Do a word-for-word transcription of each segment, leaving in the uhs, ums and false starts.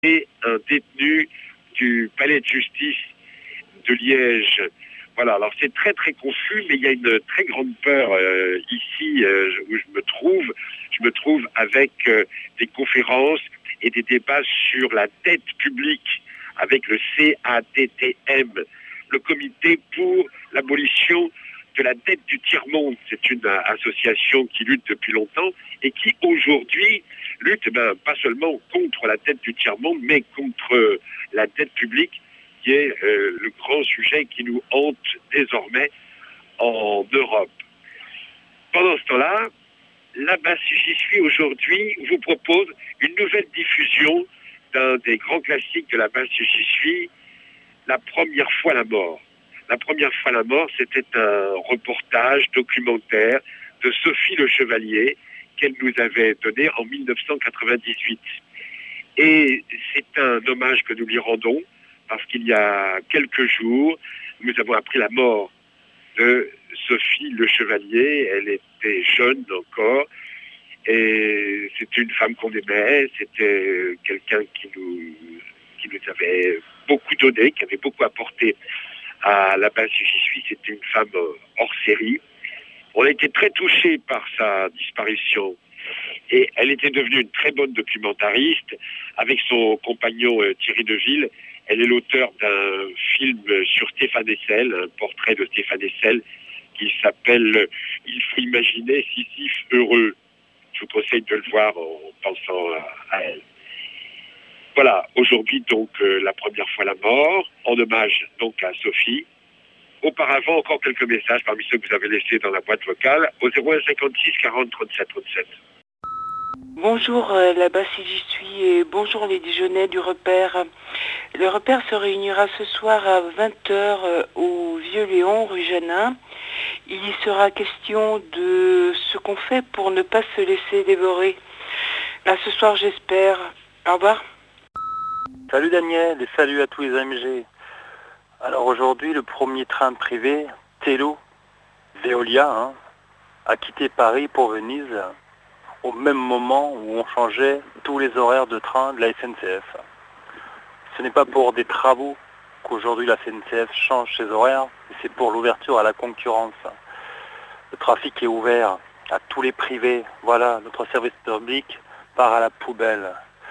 et un détenu du palais de justice de Liège. Voilà, alors c'est très très confus, mais il y a une très grande peur euh, ici euh, où je me trouve. Je me trouve avec euh, des conférences et des débats sur la dette publique avec le C A D T M, le comité pour l'abolition de la dette du tiers-monde. C'est une euh, association qui lutte depuis longtemps et qui aujourd'hui lutte ben, pas seulement contre la dette du tiers-monde, mais contre euh, la dette publique, qui est euh, le grand sujet qui nous hante désormais en Europe. Pendant ce temps-là, la basse j'y suis aujourd'hui vous propose une nouvelle diffusion d'un des grands classiques de la basse j'y suis, La première fois la mort. La première fois la mort, c'était un reportage documentaire de Sophie Le Chevalier qu'elle nous avait donné en mille neuf cent quatre-vingt-dix-huit. Et c'est un hommage que nous lui rendons parce qu'il y a quelques jours, nous avons appris la mort de Sophie Le Chevalier. Elle était jeune encore et c'était une femme qu'on aimait, c'était quelqu'un qui nous, qui nous avait beaucoup donné, qui avait beaucoup apporté à la base du J'y suis. C'était une femme hors série. On a été très touchés par sa disparition et elle était devenue une très bonne documentariste avec son compagnon euh, Thierry Deville. Elle est l'auteur d'un film sur Stéphane Hessel, un portrait de Stéphane Hessel qui s'appelle « Il faut imaginer Sisyphe heureux ». Je vous conseille de le voir en pensant à, à elle. Voilà, aujourd'hui donc euh, la première fois la mort, en hommage donc à Sophie. Auparavant, encore quelques messages parmi ceux que vous avez laissés dans la boîte vocale au zéro un cinquante-six quarante trente-sept trente-sept. Bonjour euh, là-bas si j'y suis et bonjour les Dijonnais du repère. Le repère se réunira ce soir à vingt heures euh, au Vieux Léon, rue Janin. Il y sera question de ce qu'on fait pour ne pas se laisser dévorer. À ce soir j'espère. Au revoir. Salut Daniel et salut à tous les A M G. Alors aujourd'hui le premier train privé, Tello, Veolia, hein, a quitté Paris pour Venise au même moment où on changeait tous les horaires de train de la S N C F. Ce n'est pas pour des travaux qu'aujourd'hui la S N C F change ses horaires, c'est pour l'ouverture à la concurrence. Le trafic est ouvert à tous les privés. Voilà, notre service public part à la poubelle.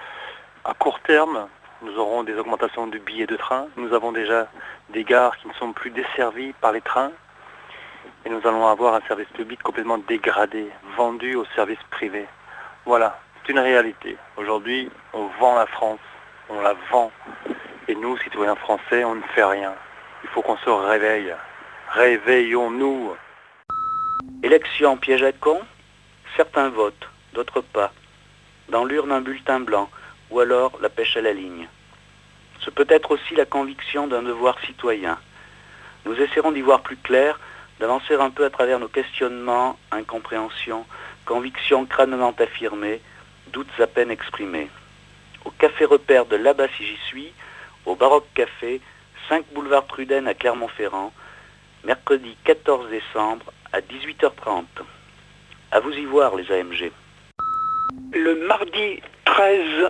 À court terme, nous aurons des augmentations du billet de train. Nous avons déjà des gares qui ne sont plus desservies par les trains. Et nous allons avoir un service public complètement dégradé, vendu au service privé. Voilà, c'est une réalité. Aujourd'hui, on vend la France, on la vend. Et nous, citoyens français, on ne fait rien. Il faut qu'on se réveille. Réveillons-nous. Élection piège à con, certains votent, d'autres pas. Dans l'urne un bulletin blanc, ou alors la pêche à la ligne. Ce peut être aussi la conviction d'un devoir citoyen. Nous essaierons d'y voir plus clair, d'avancer un peu à travers nos questionnements, incompréhensions, convictions crânement affirmées, doutes à peine exprimés. Au café repère de là-bas si j'y suis, au Baroque Café, cinq boulevard Truden à Clermont-Ferrand, mercredi quatorze décembre à dix-huit heures trente. À vous y voir les A M G. Le mardi treize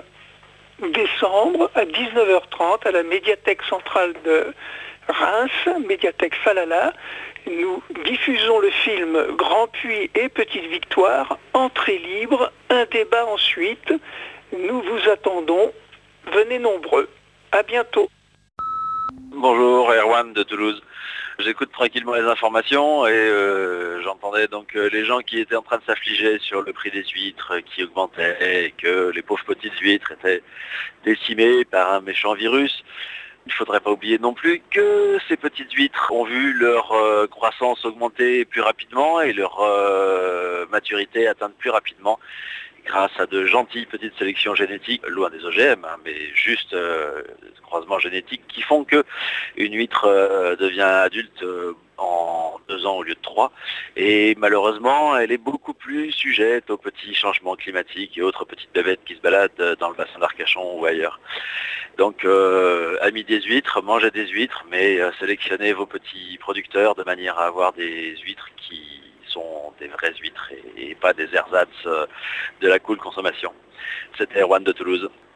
décembre à dix-neuf heures trente à la médiathèque centrale de Reims, médiathèque Falala, nous diffusons le film Grand Puy et Petite Victoire, entrée libre, un débat ensuite. Nous vous attendons, venez nombreux. À bientôt. Bonjour, Erwan de Toulouse. J'écoute tranquillement les informations et euh, j'entendais donc euh, les gens qui étaient en train de s'affliger sur le prix des huîtres qui augmentait et que les pauvres petites huîtres étaient décimées par un méchant virus. Il ne faudrait pas oublier non plus que ces petites huîtres ont vu leur euh, croissance augmenter plus rapidement et leur euh, maturité atteindre plus rapidement grâce à de gentilles petites sélections génétiques, loin des O G M, hein, mais juste euh, des croisements génétiques qui font que une huître euh, devient adulte euh, en deux ans au lieu de trois. Et malheureusement, elle est beaucoup plus sujette aux petits changements climatiques et autres petites bébêtes qui se baladent dans le bassin d'Arcachon ou ailleurs. Donc, euh, amis des huîtres, mangez des huîtres, mais euh, sélectionnez vos petits producteurs de manière à avoir des huîtres qui sont des vraies huîtres et, et pas des ersatz euh, de la cool consommation. C'était Erwan de Toulouse.